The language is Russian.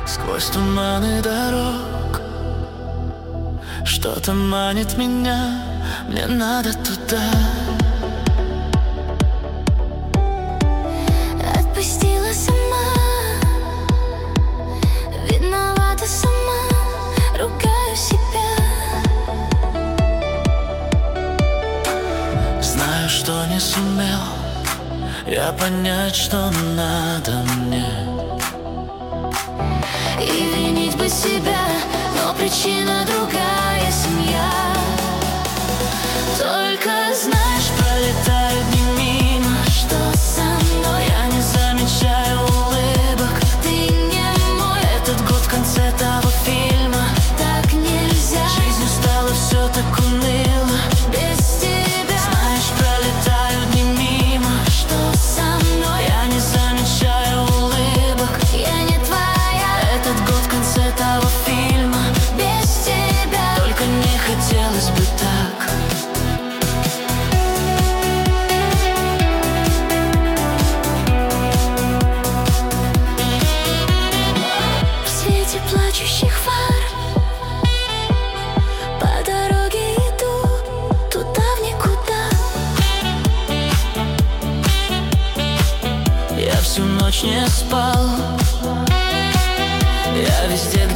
Сквозь туманы дорог что-то манит меня, мне надо туда. Отпустила сама, виновата сама, ругаю себя. Знаю, что не сумел я понять, что надо мне, И винить бы себя, но причина другая, семья. Только знаешь, пролетают дни мимо, Что со мной? я не замечаю улыбок. Ты не мой, Этот год в конце того фильма, так нельзя. жизнью стало все так уныло Без тебя. Знаешь, пролетают дни мимо, Что со мной? я не замечаю улыбок. Я не твоя, Этот год в конце того фильма, без тебя. только не хотелось бы так. В свете плачущих фар по дороге иду туда в никуда. Я всю ночь не спал, я везде